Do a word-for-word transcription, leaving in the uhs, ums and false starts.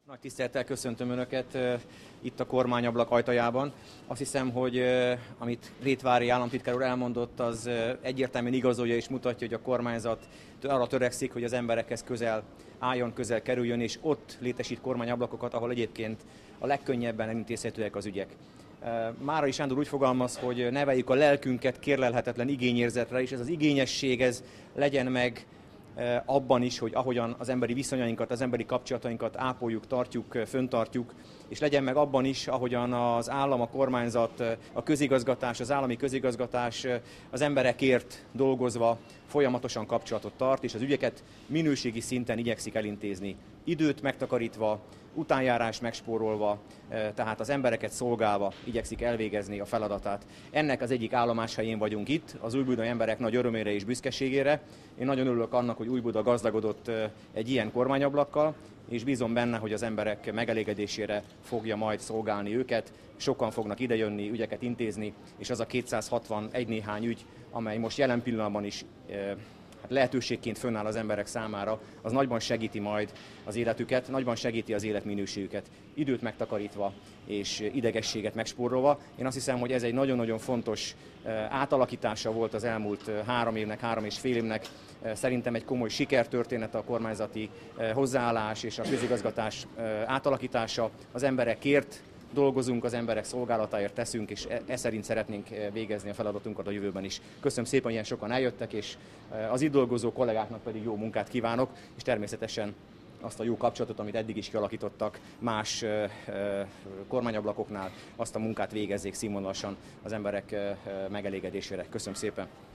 Nagy tisztelettel köszöntöm Önöket uh, itt a kormányablak ajtajában. Azt hiszem, hogy uh, amit Rétvári államtitkár úr elmondott, az uh, egyértelműen igazolja és mutatja, hogy a kormányzat arra törekszik, hogy az emberekhez közel álljon, közel kerüljön, és ott létesít kormányablakokat, ahol egyébként a legkönnyebben elintézhetőek az ügyek. Uh, Márai Sándor úgy fogalmaz, hogy neveljük a lelkünket kérlelhetetlen igényérzetre, és ez az igényesség ez legyen meg abban is, hogy ahogyan az emberi viszonyainkat, az emberi kapcsolatainkat ápoljuk, tartjuk, föntartjuk, és legyen meg abban is, ahogyan az állam, a kormányzat, a közigazgatás, az állami közigazgatás az emberekért dolgozva folyamatosan kapcsolatot tart, és az ügyeket minőségi szinten igyekszik elintézni. Időt megtakarítva, utánjárás megspórolva, tehát az embereket szolgálva igyekszik elvégezni a feladatát. Ennek az egyik állomáshelyén vagyunk itt, az újbudai emberek nagy örömére és büszkeségére. Én nagyon örülök annak, hogy Újbuda gazdagodott egy ilyen kormányablakkal, és bízom benne, hogy az emberek megelégedésére fogja majd szolgálni őket. Sokan fognak idejönni, ügyeket intézni, és az a kétszázhatvanegy néhány ügy, amely most jelen pillanatban is lehetőségként fönnáll az emberek számára, az nagyban segíti majd az életüket, nagyban segíti az életminőségüket, időt megtakarítva és idegességet megspórolva. Én azt hiszem, hogy ez egy nagyon-nagyon fontos átalakítása volt az elmúlt három évnek, három és fél évnek. Szerintem egy komoly sikertörténet a kormányzati hozzáállás és a közigazgatás átalakítása. Az emberekért dolgozunk, az emberek szolgálatáért teszünk, és e, e szerint szeretnénk végezni a feladatunkat a jövőben is. Köszönöm szépen, hogy ilyen sokan eljöttek, és az itt dolgozó kollégáknak pedig jó munkát kívánok, és természetesen azt a jó kapcsolatot, amit eddig is kialakítottak más e, e, kormányablakoknál, azt a munkát végezzék színvonalasan az emberek e, megelégedésére. Köszönöm szépen!